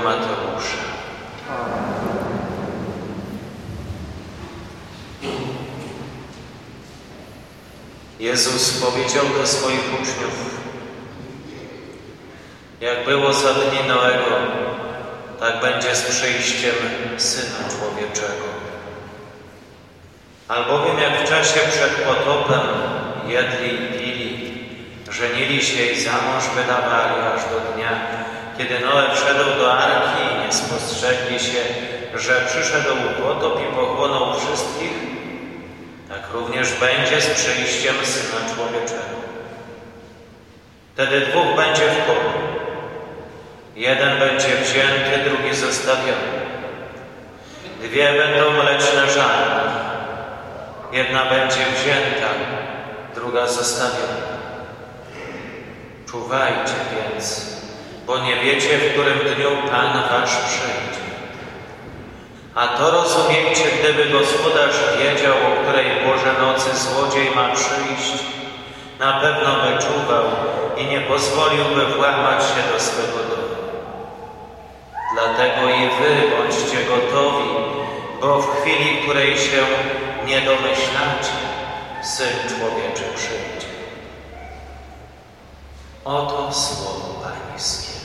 Mateusza. Jezus powiedział do swoich uczniów: jak było za dni Noego, tak będzie z przyjściem Syna Człowieczego. Albowiem jak w czasie przed potopem jedli i pili, żenili się i za mąż wydawali aż do dnia, kiedy Noe wszedł do arki i nie spostrzegli się, że przyszedł potop i pochłonął wszystkich, tak również będzie z przyjściem Syna Człowieczego. Wtedy dwóch będzie w polu. Jeden będzie wzięty, drugi zostawiony. Dwie będą mleczne żarty. Jedna będzie wzięta, druga zostawiona. Czuwajcie więc, bo nie wiecie, w którym dniu Pan wasz przyjdzie. A to rozumiejcie, gdyby gospodarz wiedział, o której porze nocy złodziej ma przyjść, na pewno by czuwał i nie pozwoliłby włamać się do swego domu. Dlatego i wy bądźcie gotowi, bo w chwili, w której się nie domyślacie, Syn Człowieczy przyjdzie. Oto słowo Pańskie.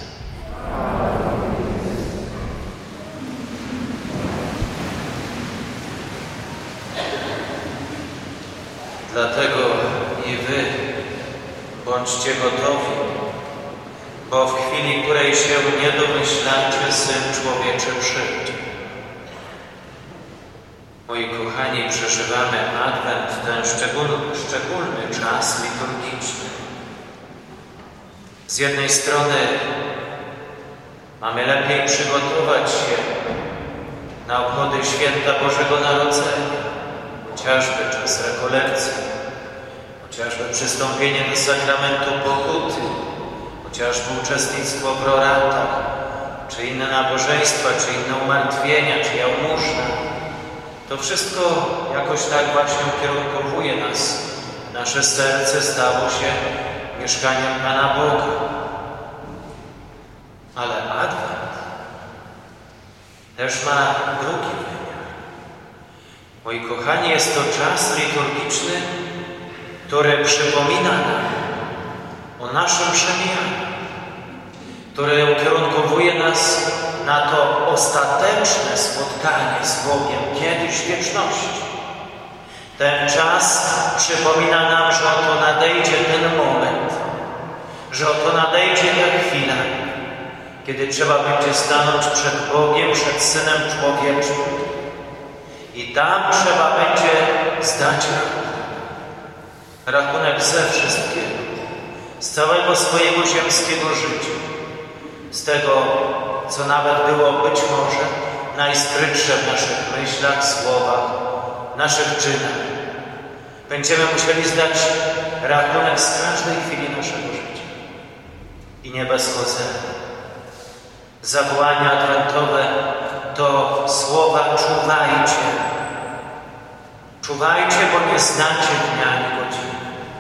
Dlatego i wy bądźcie gotowi, bo w chwili, w której się nie domyślacie, Syn Człowieczy przyjdzie. Moi kochani, przeżywamy Adwent, ten szczególny czas liturgiczny. Z jednej strony mamy lepiej przygotować się na obchody Święta Bożego Narodzenia, chociażby czas rekolekcji, chociażby przystąpienie do sakramentu pokuty, chociażby uczestnictwo w roratach, czy inne nabożeństwa, czy inne umartwienia, czy jałmużna. To wszystko jakoś tak właśnie ukierunkowuje nas. Nasze serce stało się mieszkaniem Pana Boga. Ale Adwent też ma drugi wymiar. Moi kochani, jest to czas liturgiczny, który przypomina nam o naszym przemijaniu, który ukierunkowuje nas na to ostateczne spotkanie z Bogiem kiedyś w wieczności. Ten czas przypomina nam, że oto nadejdzie ten moment, że oto nadejdzie ta chwila, kiedy trzeba będzie stanąć przed Bogiem, przed Synem Człowieczym i tam trzeba będzie zdać rachunek ze wszystkiego, z całego swojego ziemskiego życia, z tego, co nawet było być może najskrytsze w naszych myślach, słowach, naszych czynach. Będziemy musieli zdać rachunek z każdej chwili naszego życia. I nie bez kozery. Zawołania adwentowe to słowa czuwajcie. Czuwajcie, bo nie znacie dnia ani godziny.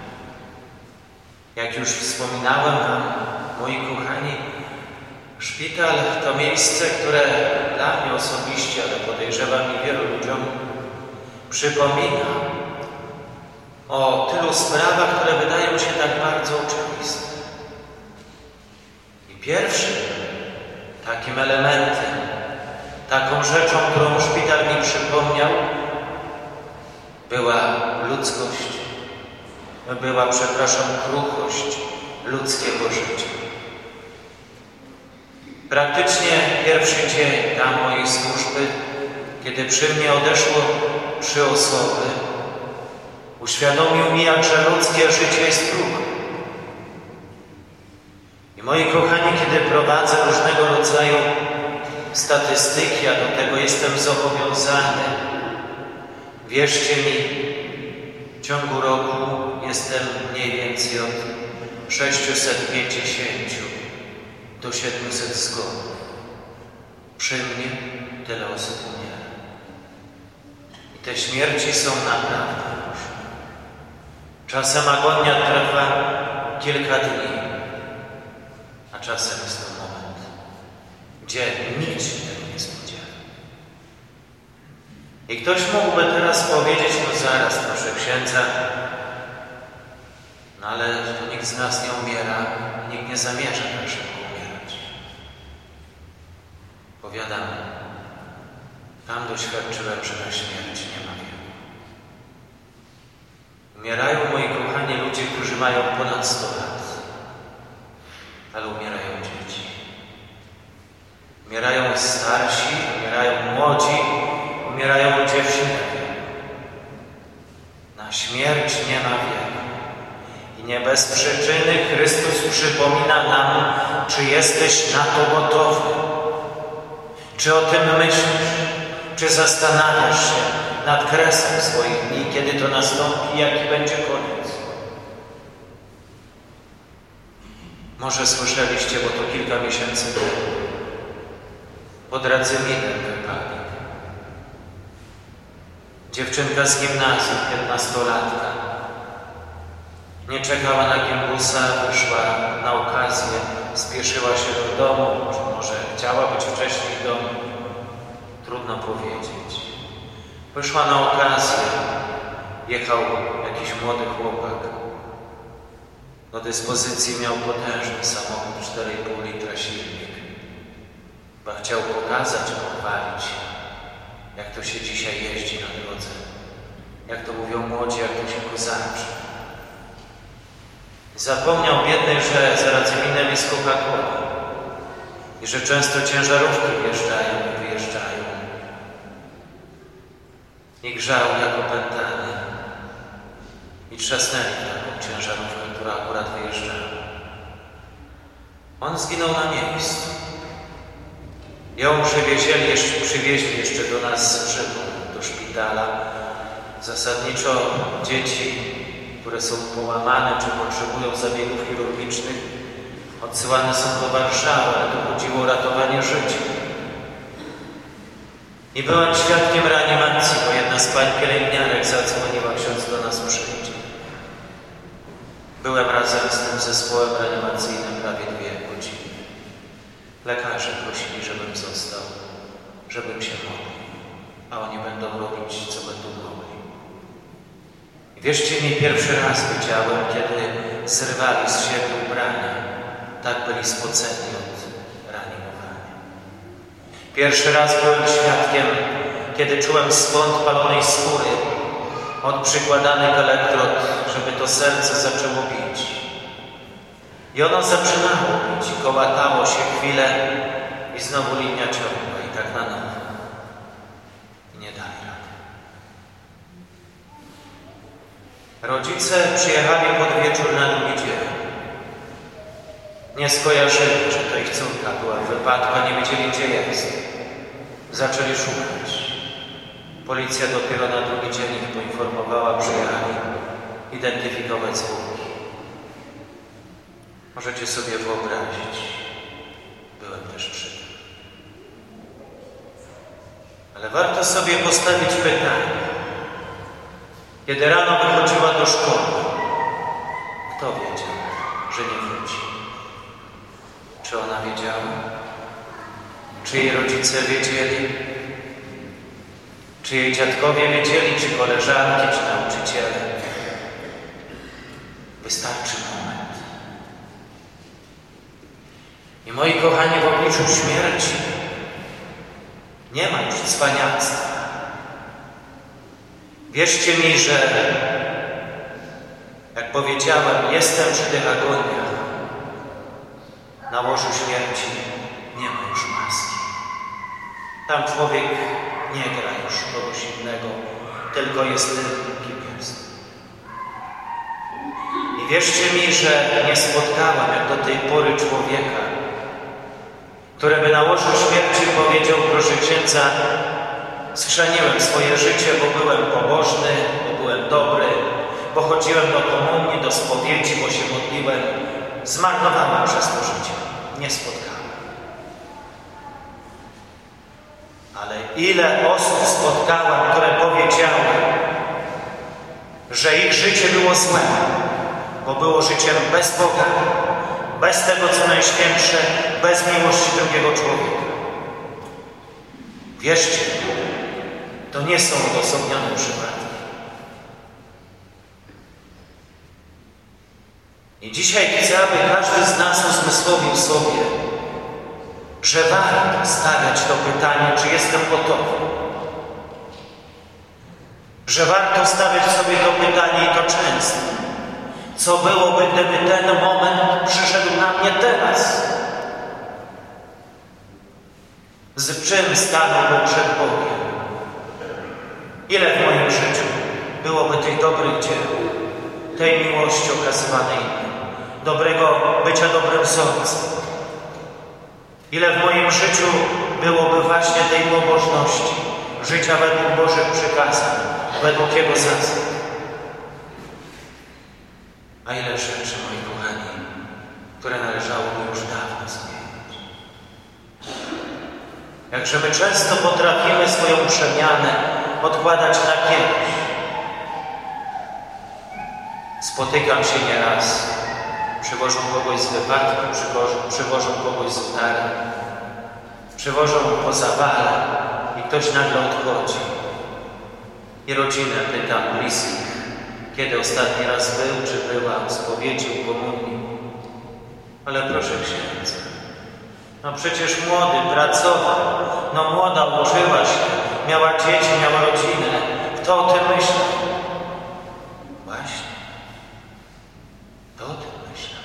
Jak już wspominałem wam, moi kochani, szpital to miejsce, które dla mnie osobiście, ale podejrzewam i wielu ludziom, przypomina o tylu sprawach, które wydają się tak bardzo oczywiste. I pierwszym takim elementem, taką rzeczą, którą szpital mi przypomniał, była ludzkość, kruchość ludzkiego życia. Praktycznie pierwszy dzień tam mojej służby, kiedy przy mnie odeszło 3 osoby, uświadomił mi, jakże ludzkie życie jest kruche. I moi kochani, kiedy prowadzę różnego rodzaju statystyki, a do tego jestem zobowiązany, wierzcie mi, w ciągu roku jestem mniej więcej od 650 do 700 zgonów. Przy mnie tyle osób umiera. I te śmierci są naprawdę różne. Czasem agonia trwa kilka dni, a czasem jest to moment, gdzie nikt się tego nie spodziewa. I ktoś mógłby teraz powiedzieć, no zaraz, proszę księdza, no ale to nikt z nas nie umiera, nikt nie zamierza tak szybko umierać. Powiadam, tam doświadczyłem, że na śmierć nie ma wieku. Umierają, moi kochani, ludzie, którzy mają ponad 100 lat, ale umierają dzieci. Umierają starsi, umierają młodzi, umierają ludzie w śmierci. Na śmierć nie ma wieku. I nie bez przyczyny Chrystus przypomina nam, czy jesteś na to gotowy. Czy o tym myślisz? Czy zastanawiasz się nad kresem swoich dni, kiedy to nastąpi, jaki będzie koniec? Może słyszeliście, bo to kilka miesięcy temu, pod Radzyminem wypadek. Dziewczynka z gimnazjum, 15-latka, nie czekała na gimbusa, wyszła na okazję, spieszyła się do domu, czy może chciała być wcześniej w domu. Trudno powiedzieć. Wyszła na okazję, jechał jakiś młody chłopak. Do dyspozycji miał potężny samochód, 4,5 litra silnik. Chyba chciał pokazać, pochwalić, jak to się dzisiaj jeździ na drodze. Jak to mówią młodzi, jak to się kozaczy. Zapomniał biedny, że za Radzyminem jest Coca-Cola i że często ciężarówki wjeżdżają i wyjeżdżają. I grzał jak opętany i trzasnęli taką ciężarówkę, która akurat wyjeżdżała. On zginął na miejscu. Ją przywieźli jeszcze do nas z Rzymu, do szpitala. Zasadniczo dzieci, które są połamane czy potrzebują zabiegów chirurgicznych, odsyłane są do Warszawy, ale tu chodziło o ratowanie życia. I byłem świadkiem reanimacji, bo jedna z pań pielęgniarek zadzwoniła, ksiądz do nas przyjdzie. Byłem razem z tym zespołem reanimacyjnym prawie 2 godziny. Lekarze prosili, żebym został, żebym się modlił, a oni będą robić, co będą mogli. I wierzcie mi, pierwszy raz widziałem, kiedy zrywali z siebie ubrania, tak byli spoceni od reanimowania. Pierwszy raz byłem świadkiem, kiedy czułem swąd palonej skóry od przykładanych elektrod, żeby to serce zaczęło bić. I ono zaczynało bić i kołatało się chwilę i znowu linia ciągła i tak na nowo. I nie dali rady. Rodzice przyjechali pod wieczór na drugi dzień. Nie skojarzyli, że to ich córka była w wypadku, a nie wiedzieli, gdzie jest. Zaczęli szukać. Policja dopiero na drugi dzień ich poinformowała, przyjechali identyfikować zwłoki. Możecie sobie wyobrazić, byłem też przy tym. Ale warto sobie postawić pytanie. Kiedy rano wychodziła do szkoły, kto wiedział, że nie wróci? Czy ona wiedziała? Czy jej rodzice wiedzieli? Czy jej dziadkowie wiedzieli? Czy koleżanki, czy nauczyciele? Wystarczy moment. I moi kochani, w obliczu śmierci nie ma już cwaniactwa. Wierzcie mi, że jak powiedziałem, jestem przy tych agoniach. Na łożu śmierci nie ma już maski. Tam człowiek nie gra już kogoś innego, tylko jest tym, kim jest. I wierzcie mi, że nie spotkałem jak do tej pory człowieka, który by na łożu śmierci powiedział: proszę księdza, schrzaniłem swoje życie, bo byłem pobożny, bo byłem dobry, bo chodziłem do komunii, do spowiedzi, bo się modliłem. Zmarnowałem przez to życie. Nie spotkałem. Ale ile osób spotkałem, które powiedziały, że ich życie było złe, bo było życiem bez Boga, bez tego, co najświętsze, bez miłości drugiego człowieka. Wierzcie, to nie są odosobnione przypadki. I dzisiaj chcę, aby każdy z nas uzmysłowił sobie, że warto stawiać to pytanie, czy jestem gotowy. Że warto stawiać sobie to pytanie i to często. Co byłoby, gdyby ten moment przyszedł na mnie teraz? Z czym stanąłbym przed Bogiem? Ile w moim życiu byłoby tych dobrych dzieł, tej miłości okazywanej innym, dobrego bycia dobrym wzorcem? Ile w moim życiu byłoby właśnie tej pobożności, życia według Bożych przykazań, według Jego zasad? A ile rzeczy, moi kochani, które należałoby już dawno zmienić. Jakże my często potrafimy swoją przemianę odkładać na kiedyś. Spotykam się nieraz. Przywożą kogoś z wypadku, przywożą kogoś z udary, przywożą po zawale i ktoś nagle odchodzi. I rodzinę pytam bliskich, kiedy ostatni raz był, czy była w spowiedzi, u komunii. Ale proszę księdza, no przecież młody, pracował, no młoda uczyła się, miała dzieci, miała rodzinę. Kto o tym myślał? Właśnie. Kto o tym myślał?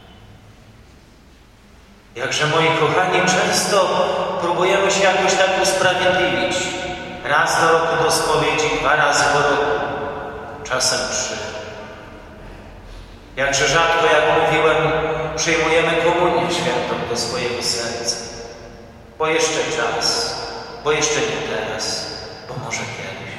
Jakże, moi kochani, często próbujemy się jakoś tak usprawiedliwić. Raz do roku do spowiedzi, 2 razy do roku, czasem 3. Jakże rzadko, jak mówiłem, przyjmujemy komunię świętą do swojego serca. Bo jeszcze czas, bo jeszcze nie teraz, bo może kiedyś.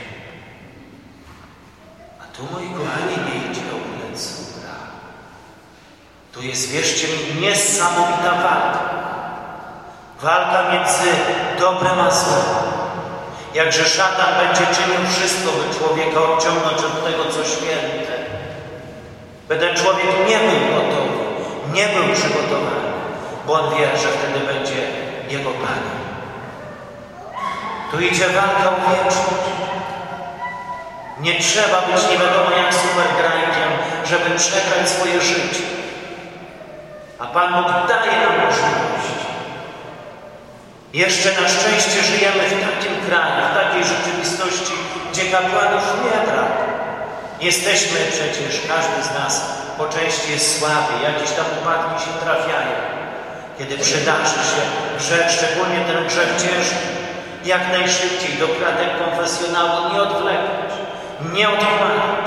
A tu, moi kochani, nie idzie o byle cudra. Tu jest, wierzcie mi, niesamowita walka. Walka między dobrem a złem. Jakże szatan będzie czynił wszystko, by człowieka odciągnąć od tego, co święte. By ten człowiek nie był gotowy, nie był przygotowany, bo on wie, że wtedy będzie jego Panem. Tu idzie walka o wieczność. Nie trzeba być nie wiadomo jak supergrankiem, żeby przegrać swoje życie. A Pan Bóg daje nam możliwość. Jeszcze na szczęście żyjemy w takim kraju, w takiej rzeczywistości, gdzie kapłanów nie brak. Jesteśmy przecież, każdy z nas po części jest słaby, jakieś tam upadki się trafiają. Kiedy przydarzy się grzech, szczególnie ten grzech ciężki, jak najszybciej do kratek konfesjonału nie odwlekać, nie odkładać.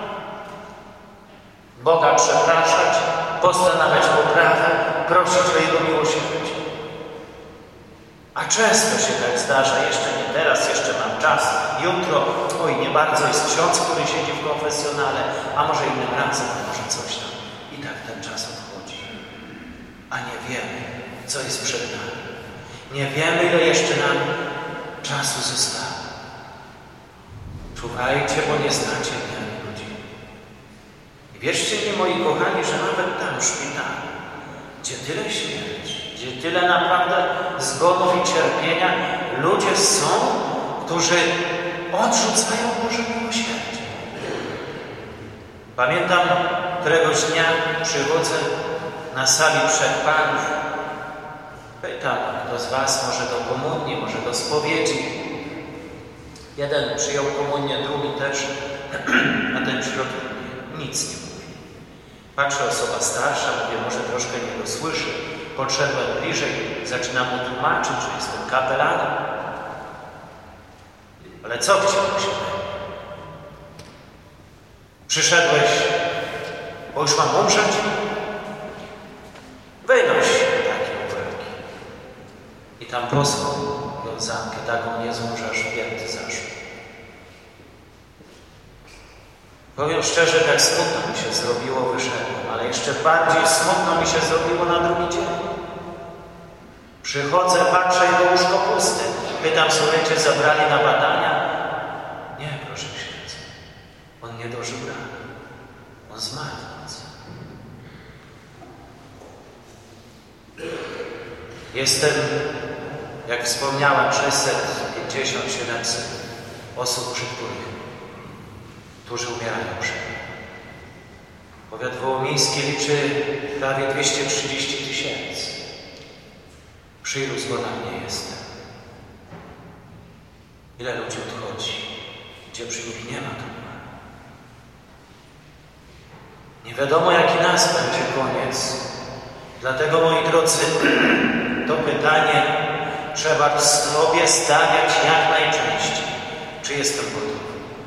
Boga przepraszać, postanawiać poprawę, prosić o Jego miłosierdzie. A często się tak zdarza, jeszcze nie teraz, jeszcze mam czas, jutro, oj, nie bardzo jest ksiądz, który siedzi w konfesjonale, a może innym razem, może coś tam. I tak ten czas odchodzi. A nie wiemy, co jest przed nami. Nie wiemy, ile jeszcze nam czasu zostało. Czuwajcie, bo nie znacie dnia ani godziny. I wierzcie mi, moi kochani, że nawet tam w szpitalu, gdzie tyle śmierci, gdzie tyle naprawdę zgonów i cierpienia, ludzie są, którzy odrzucają Boże miłosierdzie. Pamiętam, któregoś dnia przychodzę na sali wszechpanów. Pytam, kto z was może do komunii, może do spowiedzi. Jeden przyjął komunię, drugi też, a ten w środku nic nie mówi. Patrzę, osoba starsza, mówię, może troszkę nie dosłyszy. Podszedłem bliżej, zaczynam mu tłumaczyć, że jestem kapelanem. Ale co chciałeś? Przyszedłeś, bo już mam umrzeć? Wynoś takie ubraki. I tam posłał wiązankę taką niezłą, że aż pięty zaszły. Powiem szczerze, tak smutno mi się zrobiło, wyszedłem, ale jeszcze bardziej smutno mi się zrobiło na drugi dzień. Przychodzę, patrzę, jego łóżko puste. Pytam, słuchajcie, zabrali na badania? Nie, proszę księdza. On nie dożył rany. On zmarł. Jestem, jak jak wspomniałem, 650-700 osób, którzy umierają przy nim. Powiat wołomiński liczy prawie 230 000. Przy ilu zgonach nie jestem? Ile ludzi odchodzi, gdzie przy nich nie ma dobra? Nie wiadomo, jaki nas będzie koniec. Dlatego, moi drodzy, to pytanie trzeba sobie stawiać jak najczęściej. Czy jestem gotowy?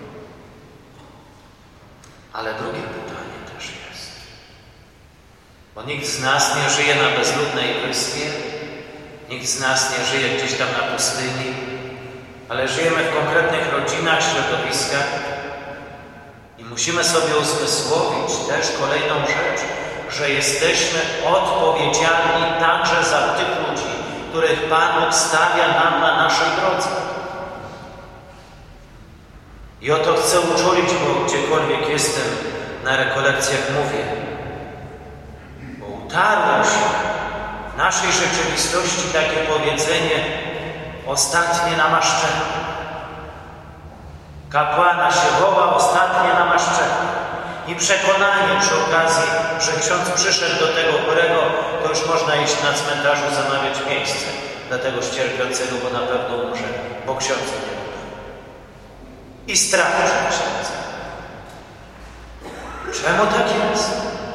Ale drugie pytanie też jest. Bo nikt z nas nie żyje na bezludnej wyspie, nikt z nas nie żyje gdzieś tam na pustyni, ale żyjemy w konkretnych rodzinach, środowiskach i musimy sobie uzmysłowić też kolejną rzecz, że jesteśmy odpowiedzialni także za tych ludzi, których Pan Bóg stawia nam na naszej drodze. I o to chcę uczulić, bo gdziekolwiek jestem, na rekolekcjach mówię, bo utarło się w naszej rzeczywistości takie powiedzenie ostatnie namaszczenie. Kapłana się woła ostatnie namaszczenie. I przekonanie przy okazji, że ksiądz przyszedł do tego chorego, to już można iść na cmentarzu, zamawiać miejsce dla tego cierpiącego, bo na pewno umrze, bo ksiądz nie ma. I strach przed księdzem. Czemu tak jest?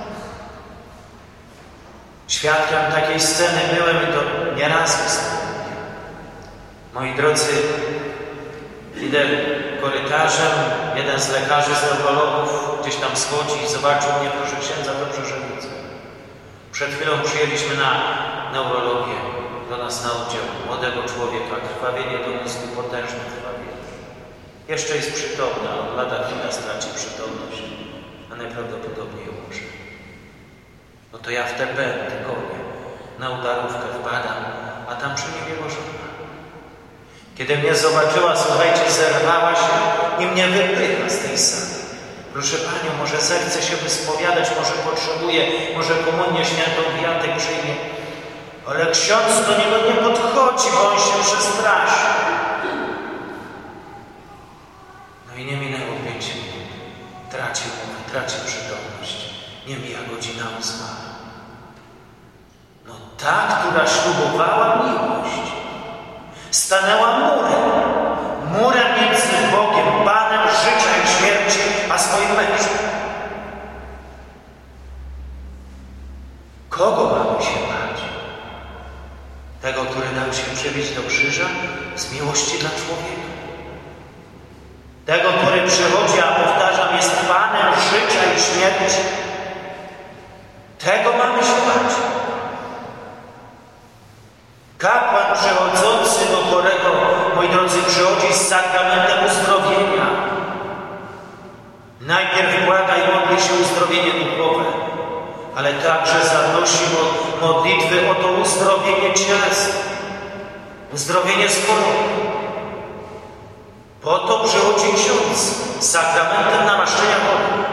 Świadkiem takiej sceny byłem i to nieraz wystąpiłem. Moi drodzy, idę korytarzem, jeden z lekarzy, z neurologów gdzieś tam schodzi i zobaczył mnie, proszę księdza, dobrze, że widzę. Przed chwilą przyjęliśmy na neurologię do nas na oddział młodego człowieka, krwawienie do mózgu, potężne krwawienie. Jeszcze jest przytomny, a on lada chwila straci przytomność, a najprawdopodobniej umrze. No to ja w te będę gonię, na udarówkę wpadam, a tam przy nim jego żona. Kiedy mnie zobaczyła, słuchajcie, zerwała się i mnie wypycha z tej sali. Proszę Panią, może zechce się wyspowiadać, może potrzebuje, może komunię świętą wiatek przyjmie. Ale ksiądz do niego nie podchodzi, bo on się przestraszy. No i nie minęło 5 minut. Traci przytomność. Nie mija godzina 8. No ta, która ślubowała miłość, stanęła murem między Bogiem, Panem życia i śmierci, a swoim mężem. Kogo mamy się bać? Tego, który dał się przybić do krzyża z miłości dla człowieka. Tego, który przychodzi, a powtarzam, jest Panem życia i śmierci. Tego mamy się bać. Kapłan przychodzący do chorego, moi drodzy, przychodzi z sakramentem uzdrowienia. Najpierw błaga i modli się uzdrowienie duchowe, ale także zanosi modlitwy o to uzdrowienie cielesne, uzdrowienie z choroby. Po to przychodzi ksiądz z sakramentem namaszczenia wody.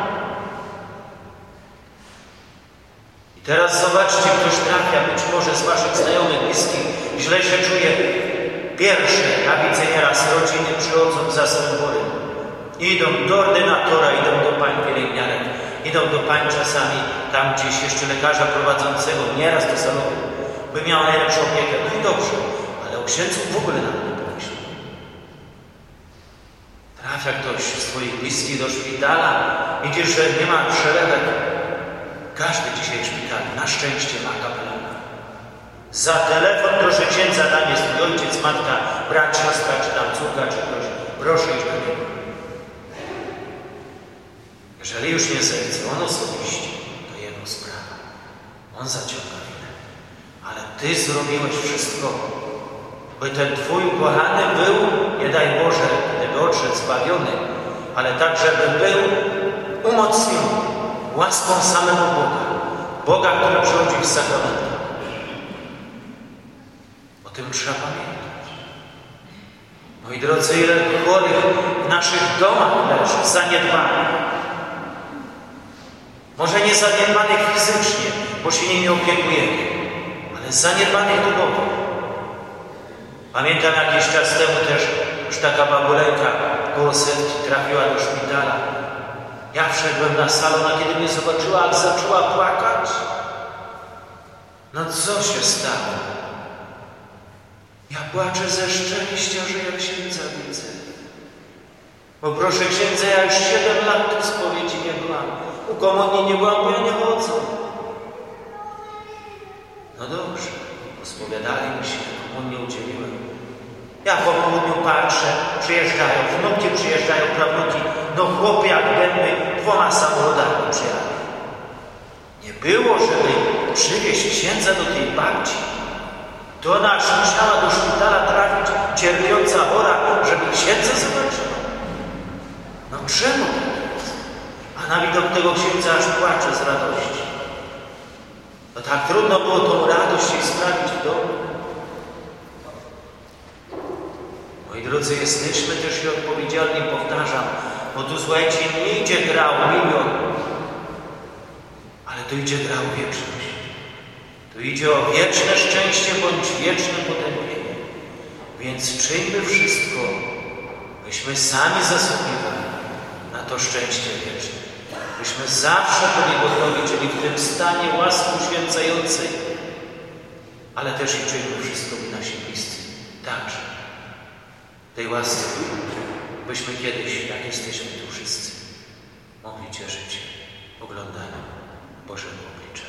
I teraz zobaczcie, ktoś trafia, być może z waszych znajomych, bliskich, źle się czuje. Pierwsze, a widzę nieraz rodziny przychodzą za swym chorym. Idą do ordynatora, idą do pań pielęgniarek, idą do pań czasami tam gdzieś jeszcze lekarza prowadzącego, nieraz do salonu, by miał najlepszą opiekę. No i dobrze, ale o księdzu w ogóle nam nie pomyśli. Trafia ktoś z swoich bliskich do szpitala, widzisz, że nie ma przelewek. Każdy dzisiaj w szpitalu na szczęście ma kapelana. Za telefon proszę księdza, tam jest mój ojciec, matka, brat, siostra, czy tam córka, czy ktoś. Proszę iść do niego. Jeżeli już nie zechce on osobiście, to jego sprawa. On zaciąga winę. Ale ty zrobiłeś wszystko, by ten twój ukochany był, nie daj Boże, gdyby odszedł zbawiony, ale tak, żeby był umocniony łaską samego Boga. Boga, który przychodzi w sakramentach. O tym trzeba pamiętać. Moi drodzy, ile chorych w naszych domach leży, zaniedbanych. Może nie zaniedbanych fizycznie, bo się nimi opiekujemy, ale zaniedbanych duchowo. Pamiętam jakiś czas temu też już taka babuleńka koło setki trafiła do szpitala. Ja wszedłem na salon, a kiedy mnie zobaczyła, jak zaczęła płakać. No co się stało? Ja płaczę ze szczęścia, że ja księdza widzę. Bo proszę księdza, ja już 7 lat tu spowiedzi nie byłam. U komunii nie byłam, bo ja nie chodzę. No dobrze, pospowiadali mi się, komunię udzieliłem. Ja po południu patrzę, przyjeżdżają, wnuki przyjeżdżają, prawnuki. No chłopie jak bęby 2 samochodami przyjechali. Nie było, żeby przywieźć księdza do tej babci. To ona aż musiała do szpitala trafić, cierpiąca chora, żeby księdza zobaczyła. No czemu tak jest? A na widok tego księdza aż płacze z radości. No tak trudno było tą radość jej sprawić w domu. Moi drodzy, jesteśmy też i odpowiedzialni, powtarzam, bo tu, słuchajcie, nie idzie gra o 1 000 000, ale tu idzie gra o wieczność. Tu idzie o wieczne szczęście bądź wieczne potępienie. Więc czyńmy wszystko, byśmy sami zasługiwali na to szczęście wieczne. Byśmy zawsze byli gotowi, czyli w tym stanie łaski uświęcającej, ale też i czyńmy wszystko, by nasi bliscy także tej łaski, byśmy kiedyś, jak jesteśmy tu wszyscy, mogli cieszyć się oglądaniem Bożego oblicza.